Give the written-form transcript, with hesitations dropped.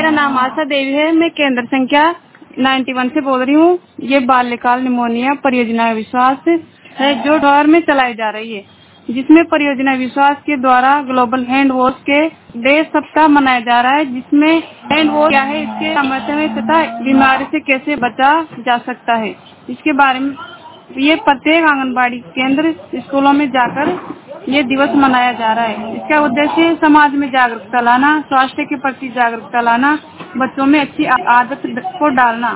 मेरा नाम आशा देवी है। मैं केंद्र संख्या 91 से बोल रही हूँ। ये बाल्यकाल निमोनिया परियोजना विश्वास है जो इंदौर में चलाई जा रही है, जिसमें परियोजना विश्वास के द्वारा ग्लोबल हैंड वॉश के डे सप्ताह मनाया जा रहा है, जिसमें हैंड वॉश क्या है, इसके समझते हुए तथा बीमारी से कैसे बचा जा सकता है, इसके बारे में ये प्रत्येक आंगनबाड़ी केंद्र स्कूलों में जाकर ये दिवस मनाया जा रहा है। इसका उद्देश्य समाज में जागरूकता लाना, स्वास्थ्य के प्रति जागरूकता लाना, बच्चों में अच्छी आदत को डालना।